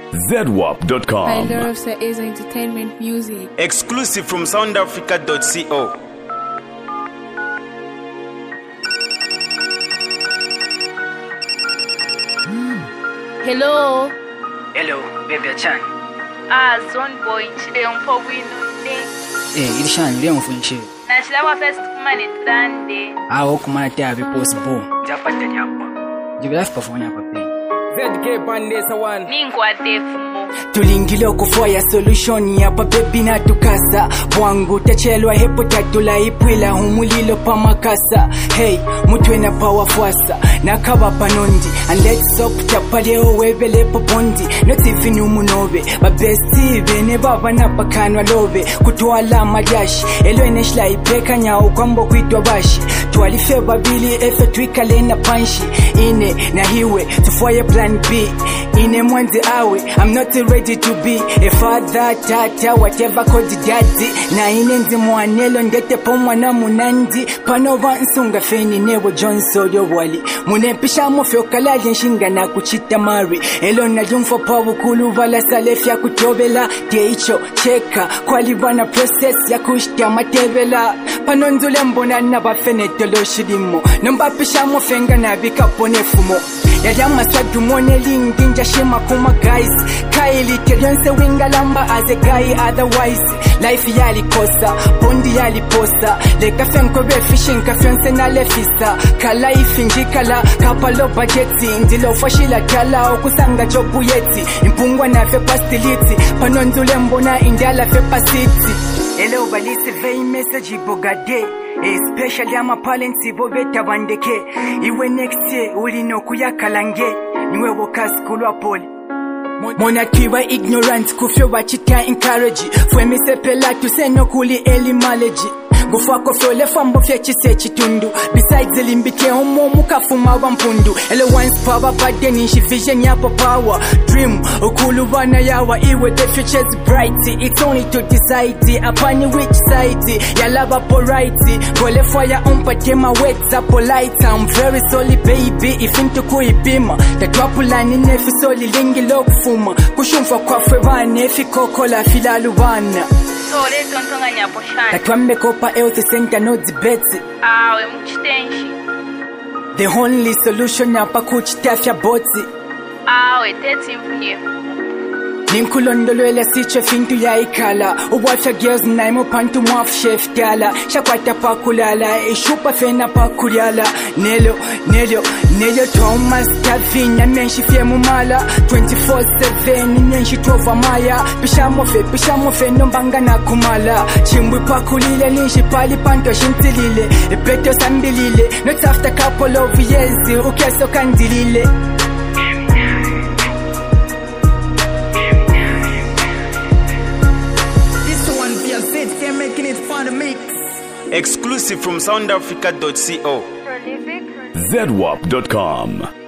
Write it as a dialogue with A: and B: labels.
A: ZWAP.com.
B: I love Sir A's entertainment music.
C: Exclusive from soundafrica.co.
B: Hello.
D: Hello, baby Chan.
E: Zone boy nchile mpobu inunde.
D: Ilishani leo mfunchi.
E: Na shilawa first kumane trande.
D: Kumana tia viposi Japata nyapa. Jiblafi pafanya papi.
F: ZK Pandesa one.
E: Ningwa defumo.
D: Tulingile kufaya solution ya baby na tukasa. Bwangu tachelwa hepo tatula ipwila humulilo pa makasa. Hey, mutwe na power fwasa. Nakaba panondi. And let's up tapaleo webele popondi. Not even umunobe. Babesti bene baba na pakanwa lobe. Kutuala majashi. Elo eneshla ipeka nyao kwambo kuitwa bashi. Tualife babili efe tuikale na panshi. Ine na hiwe tufaya plan B. Ine mwanzi awe. I'm not ready to be a father, tata, whatever called daddy. Na ine nzi mwanelo ndete po mwana munandi. Panova nsunga feni newo John Sodio wali. Munepisha mofyo kalali nshinga na kuchita mari. Elo na jumfo pawu kulu vala salefya kutobela. Teicho, cheka, kwali vana process ya kushtia matebela. Panonzule mbona na bafene tolo shidimo. Nombapisha mofenga na vikapone fumo. Yadama swadu mone linginja shima kuma guys. Kaili kelionse winga lamba as a guy otherwise. Life yali kosa, bondi yali posta. Leka fenko be fishing ka fionse na lefista. Kala ifinji kala, kapalo budgeti. Ndilo fashila kala, okusanga jobu yeti. Impungwa na fe pastiliti. Panonzule mbona indala fe pasiti. Ele ubalisi vei message ibogade. Especially ama palenti bobeta bandeke. Iwe next year uli no kuyakalange. Niwe wokas kulwa poli. Mona kiwa ignorant kufyo wachita encourage. Fwe misepela tuseno kuli eli maleji. Gufako fyole fambo fyechise chitundu. Besides limbike homo mukafuma wampundu. Ele once power bade nishi vision yapo power. Dream ukulu wana yawa iwe the future's bright. It's only to decide upon which side. Yalaba polite. Gole fire umpate ma words are polite. I'm very sorry baby if into kuipima. Tatwapulani nefi soli lingi lokufuma. Kushumfa kwa fwewa nefi kokola filalubana.
E: Sole tontonga nyapo shani.
D: Tatwambe kopa health center no debate.
E: Awe mchitenshi.
D: The only solution hapa kuchitafya boti.
E: Awe teti mfunye.
D: Ninkulondolwela siche fintu ya ikala. Uwafya girls naimo pantu mwafu chef gala. Shakwata pa kulala, ishupa fena pa kuryala. Nelo Thomas Tavinya menshi fye mumala. 24/7 nyenshi tova maya. Pisha mofe nombanga na kumala. Chimbwi pa kulile ninshi pali panto shintilile. Beto sambilile, not after couple of years. Ukeso kandilile.
C: Exclusive from soundafrica.co.
E: Prolific.
A: ZWAP.com.